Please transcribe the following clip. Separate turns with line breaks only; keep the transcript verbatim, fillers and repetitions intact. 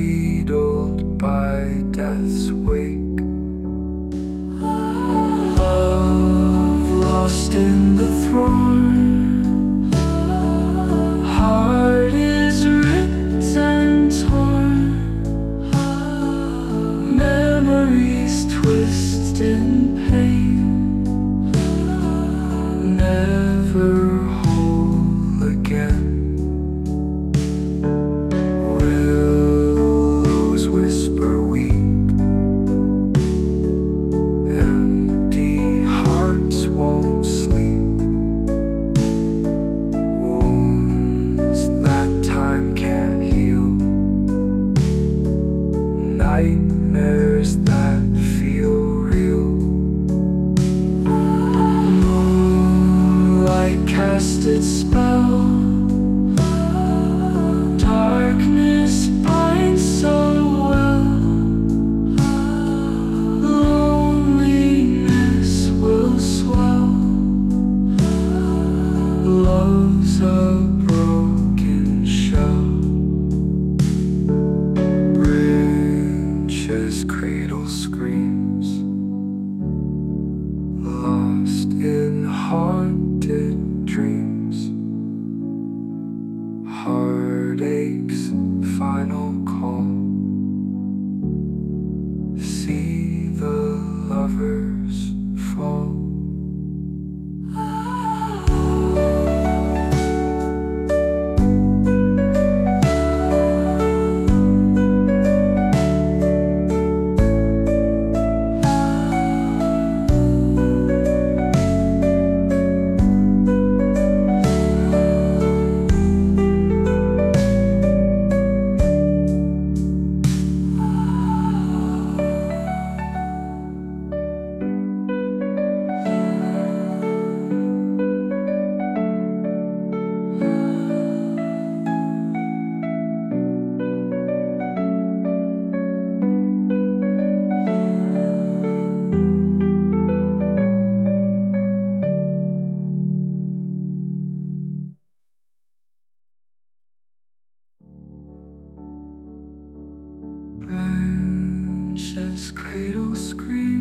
cradled by death's wake. Love lost in the throne, heart is ripped and torn, memories twist in pain, never whole again. Willows whisper weep, empty hearts won't sleep, wounds that time can't heal, nightmares that feel real. Moonlight cast its spell, darkness binds so well, loneliness will swell, love's a broken shell. Branches cradle screams, lost in haunted dreams, heartache's final call. See the lovers fall. Branches cradle scream.